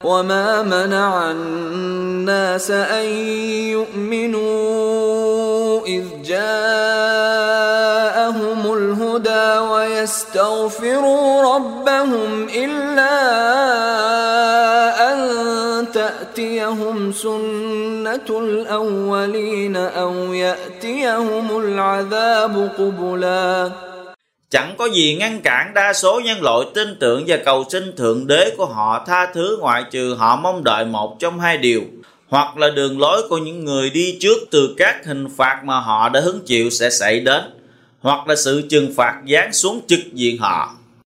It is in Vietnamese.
وَمَا مَنَعَ النَّاسَ أَن يُؤْمِنُوا إِذْ جَاءَهُمُ الْهُدَى وَيَسْتَغْفِرُوا رَبَّهُمْ إِلَّا أَن تَأْتِيَهُمْ سُنَّةُ الْأَوَّلِينَ أَوْ يَأْتِيَهُمُ الْعَذَابُ قُبُلًا. Chẳng có gì ngăn cản đa số nhân loại tin tưởng và cầu xin Thượng Đế của họ tha thứ, ngoại trừ họ mong đợi một trong hai điều: hoặc là đường lối của những người đi trước từ các hình phạt mà họ đã hứng chịu sẽ xảy đến, hoặc là sự trừng phạt giáng xuống trực diện họ.